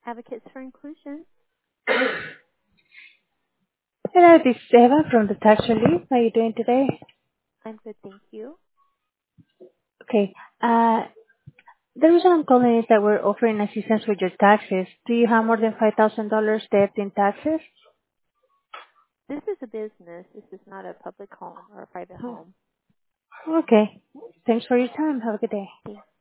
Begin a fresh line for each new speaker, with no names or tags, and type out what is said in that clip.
Advocates for Inclusion.
Hello, this is Eva from the tax relief. How are you doing today?
I'm good, thank you.
Okay. The reason I'm calling is that we're offering assistance with your taxes. Do you have more than $5,000 debt in taxes?
This is a business. This is not a public home or a private
Oh,
home.
okay. Thanks for your time. Have a good day.
Thank